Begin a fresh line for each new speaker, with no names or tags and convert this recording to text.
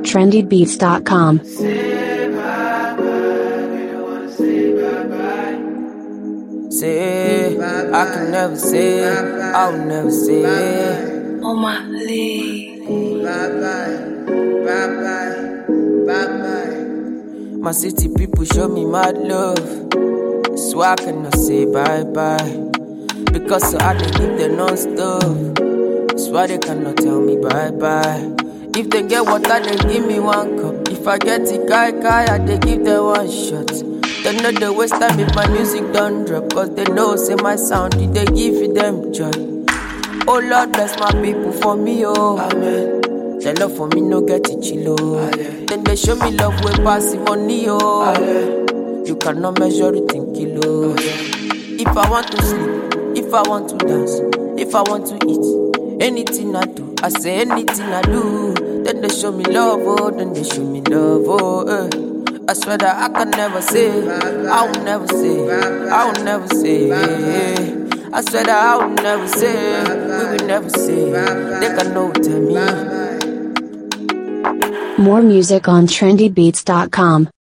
trendybeats.com.
Say, I can never say, I'll never say.
On my league.
My city people show me mad love, so I cannot say bye-bye. Because so I they give them non-stop, that's why they cannot tell me bye-bye. If they get water, they give me one cup. If I get it, kai, they give them one shot. They know they waste time if my music don't drop, cause they know say my sound, they give them joy. Oh Lord, bless my people for me, oh amen. Their love for me no get it chillo. Then they show me love way past money, oh amen. You cannot measure it in kilo. If I want to sleep, if I want to dance, if I want to eat, anything I do, I say anything I do. Then they show me love, oh, then they show me love, oh I swear that I can never say, I will never say, I will never say. I swear that I will never say, we will never say. They can know tell me.
More music on trendybeats.com.